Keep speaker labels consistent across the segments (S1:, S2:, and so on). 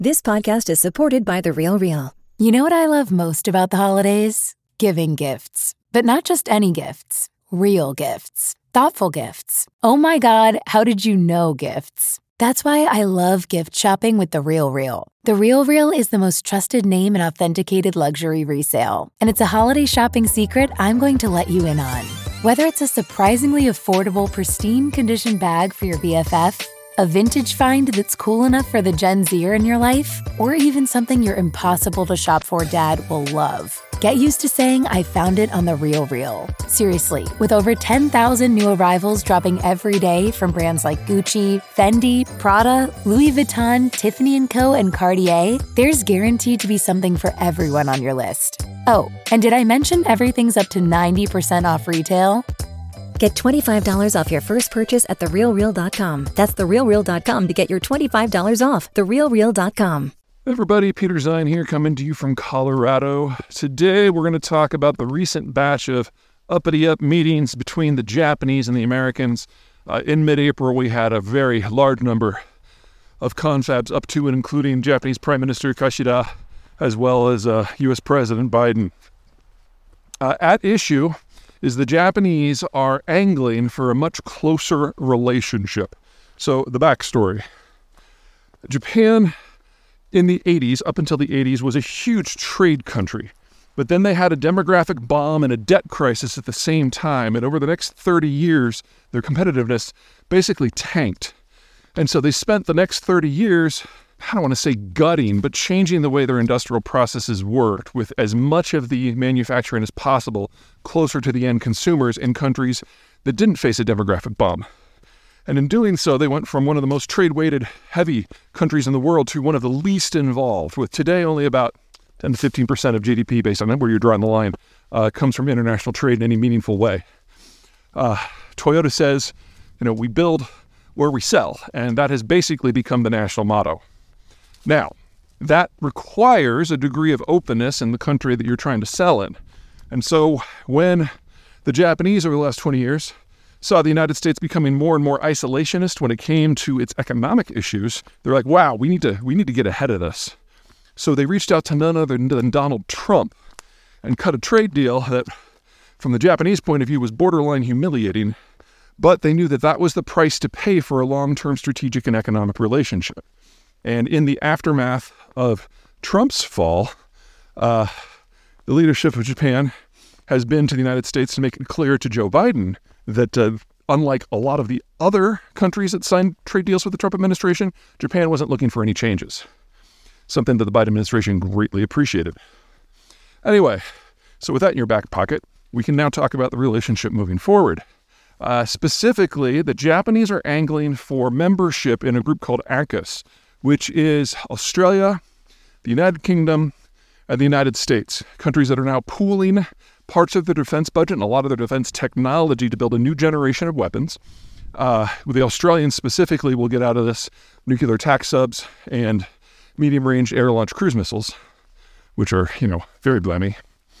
S1: This podcast is supported by The Real Real.
S2: You know what I love most about the holidays? Giving gifts. But not just any gifts. Real gifts. Thoughtful gifts. Oh my God, how did you know gifts? That's why I love gift shopping with The Real Real. The Real Real is the most trusted name in authenticated luxury resale. And it's a holiday shopping secret I'm going to let you in on. Whether it's a surprisingly affordable, pristine condition bag for your BFF, a vintage find that's cool enough for the Gen Zer in your life, or even something your impossible to shop for dad will love. Get used to saying I found it on The Real Real. Seriously, with over 10,000 new arrivals dropping every day from brands like Gucci, Fendi, Prada, Louis Vuitton, Tiffany & Co., and Cartier, there's guaranteed to be something for everyone on your list. Oh, and did I mention everything's up to 90% off retail?
S1: Get $25 off your first purchase at TheRealReal.com. That's TheRealReal.com to get your $25 off. TheRealReal.com.
S3: Everybody, Peter Zine here, coming to you from Colorado. Today we're going to talk about the recent batch of uppity-up meetings between the Japanese and the Americans. In mid-April, we had a very large number of confabs up to and including Japanese Prime Minister Kishida, as well as U.S. President Biden. At issue is the Japanese are angling for a much closer relationship. So the backstory. Japan in the 80s, up until the 80s, was a huge trade country. But then they had a demographic bomb and a debt crisis at the same time. And over the next 30 years, their competitiveness basically tanked. And so they spent the next 30 years, I don't want to say gutting, but changing the way their industrial processes worked with as much of the manufacturing as possible closer to the end consumers in countries that didn't face a demographic bomb. And in doing so, they went from one of the most trade-weighted, heavy countries in the world to one of the least involved, with today only about 10 to 15% of GDP, based on where you're drawing the line, comes from international trade in any meaningful way. Toyota says, we build where we sell, and that has basically become the national motto. Now, that requires a degree of openness in the country that you're trying to sell in. And so when the Japanese over the last 20 years saw the United States becoming more and more isolationist when it came to its economic issues, they're like, wow, we need to get ahead of this. So they reached out to none other than Donald Trump and cut a trade deal that, from the Japanese point of view, was borderline humiliating, but they knew that that was the price to pay for a long-term strategic and economic relationship. And in the aftermath of Trump's fall, the leadership of Japan has been to the United States to make it clear to Joe Biden that unlike a lot of the other countries that signed trade deals with the Trump administration, Japan wasn't looking for any changes, something that the Biden administration greatly appreciated. Anyway, so with that in your back pocket, we can now talk about the relationship moving forward. Specifically, the Japanese are angling for membership in a group called AUKUS, which is Australia, the United Kingdom, and the United States, countries that are now pooling parts of their defense budget and a lot of their defense technology to build a new generation of weapons. The Australians specifically will get out of this nuclear attack subs and medium-range air-launched cruise missiles, which are, very blammy.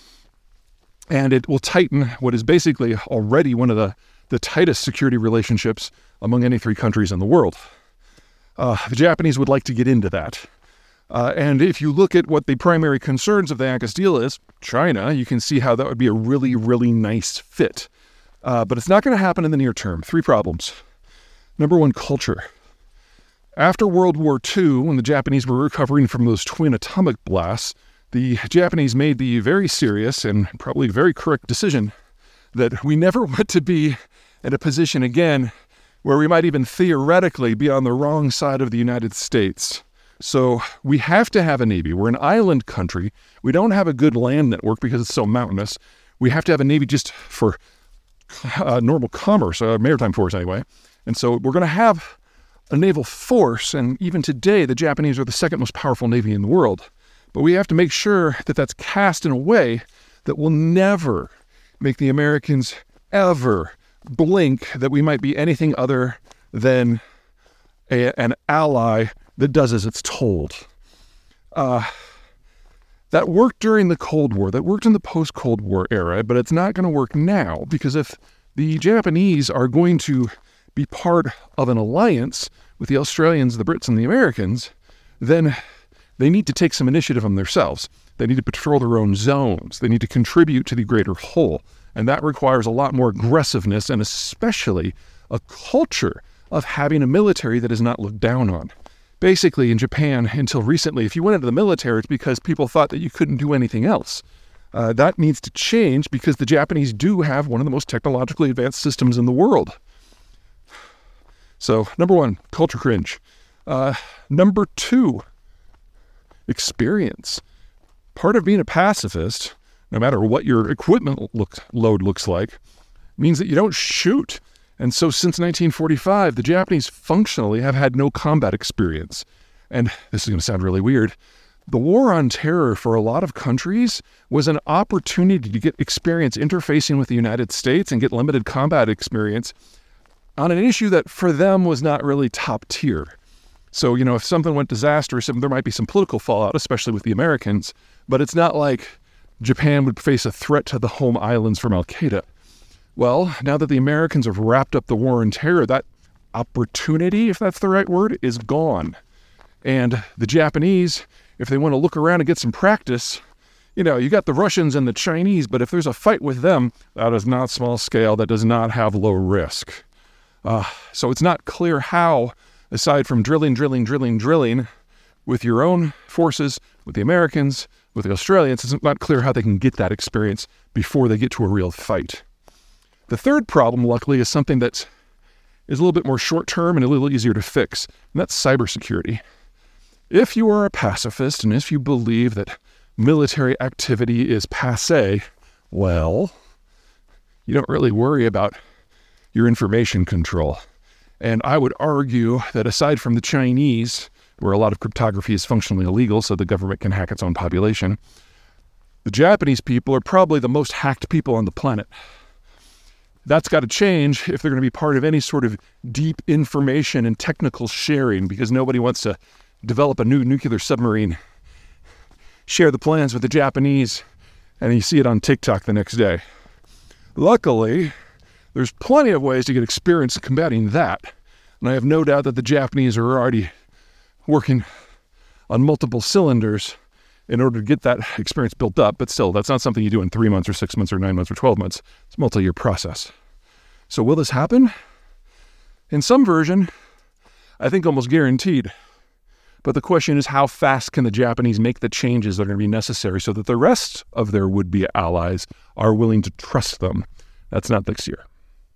S3: And it will tighten what is basically already one of the tightest security relationships among any three countries in the world. The Japanese would like to get into that. And if you look at what the primary concerns of the AUKUS deal is, China, you can see how that would be a really, really nice fit. But it's not going to happen in the near term. Three problems. Number one, culture. After World War II, when the Japanese were recovering from those twin atomic blasts, the Japanese made the very serious and probably very correct decision that we never want to be in a position again where we might even theoretically be on the wrong side of the United States. So we have to have a Navy. We're an island country. We don't have a good land network because it's so mountainous. We have to have a Navy just for normal commerce, maritime force anyway. And so we're going to have a naval force, and even today, the Japanese are the second most powerful Navy in the world. But we have to make sure that that's cast in a way that will never make the Americans ever blink that we might be anything other than an ally that does as it's told. That worked during the Cold War. That worked in the post-Cold War era, but it's not going to work now, because if the Japanese are going to be part of an alliance with the Australians, the Brits, and the Americans, then they need to take some initiative on themselves. They need to patrol their own zones. They need to contribute to the greater whole. And that requires a lot more aggressiveness and especially a culture of having a military that is not looked down on. Basically, in Japan, until recently, if you went into the military, it's because people thought that you couldn't do anything else. That needs to change because the Japanese do have one of the most technologically advanced systems in the world. So, number one, culture cringe. Number two, experience. Part of being a pacifist, no matter what your equipment load looks like, means that you don't shoot. And so since 1945, the Japanese functionally have had no combat experience. And this is going to sound really weird. The war on terror for a lot of countries was an opportunity to get experience interfacing with the United States and get limited combat experience on an issue that for them was not really top tier. So, if something went disastrous, there might be some political fallout, especially with the Americans, but it's not like Japan would face a threat to the home islands from Al-Qaeda. Well, now that the Americans have wrapped up the war on terror, that opportunity, if that's the right word, is gone. And the Japanese, if they want to look around and get some practice, you got the Russians and the Chinese, but if there's a fight with them, that is not small scale, that does not have low risk. So it's not clear how, aside from drilling with your own forces, with the Americans, with the Australians, it's not clear how they can get that experience before they get to a real fight. The third problem, luckily, is something that is a little bit more short-term and a little easier to fix, and that's cybersecurity. If you are a pacifist and if you believe that military activity is passé, well, you don't really worry about your information control. And I would argue that aside from the Chinese, where a lot of cryptography is functionally illegal so the government can hack its own population, the Japanese people are probably the most hacked people on the planet. That's got to change if they're going to be part of any sort of deep information and technical sharing, because nobody wants to develop a new nuclear submarine, share the plans with the Japanese, and you see it on TikTok the next day. Luckily, there's plenty of ways to get experience combating that, and I have no doubt that the Japanese are already working on multiple cylinders in order to get that experience built up, but still, that's not something you do in 3 months or 6 months or 9 months or 12 months. It's a multi-year process. So will this happen? In some version, I think almost guaranteed. But the question is, how fast can the Japanese make the changes that are going to be necessary so that the rest of their would-be allies are willing to trust them? That's not this year.